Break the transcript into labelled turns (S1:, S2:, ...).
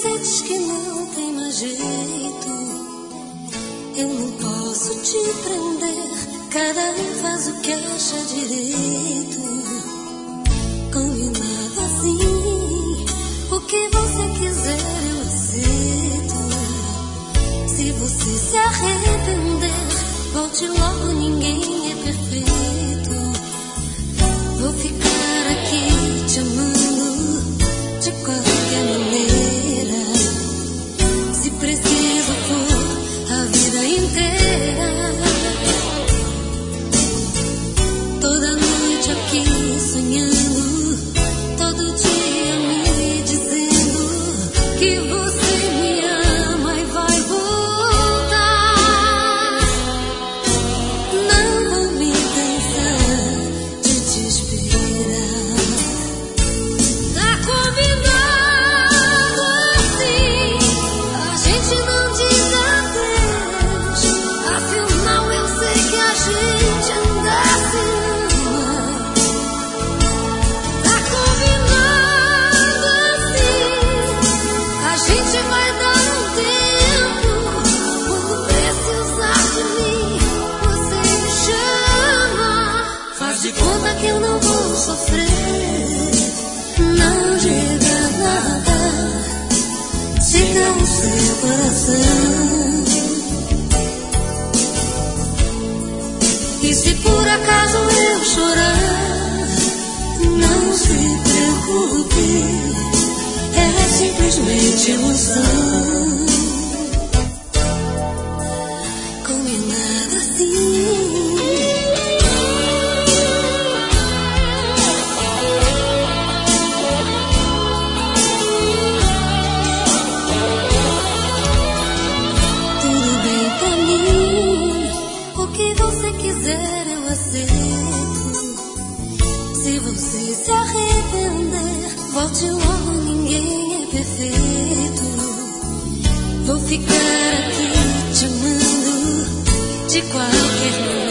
S1: você diz que não tem mais jeito, eu não posso te prender. Cada um faz o que acha direito. Combinado assim, o que você quiser eu aceito. Se você se arrepender, volte logo, ninguém é perfeito. Vou ficar aqui te amando de qualquer maneira. Se preciso for a vida inteira. Toda noite aqui sonhando, todo dia me dizendo que você me ama e vai voltar. Não vou me cansar de te esperar. Tá combinado assim, a gente não diz adeus. Afinal eu sei que a gente anda assim. A gente vai dar um tempo. Quando precisar de mim, você me chama. Faz de conta que eu não vou sofrer. Não diga nada, siga o seu coração. E se por acaso eu chorar, não se preocupe, é simplesmente emoção. Combinado assim. Tudo bem pra mim, o que você quiser eu aceito. Se você se arrepender, volte logo, ninguém é perfeito. Vou ficar aqui te amando de qualquer maneira.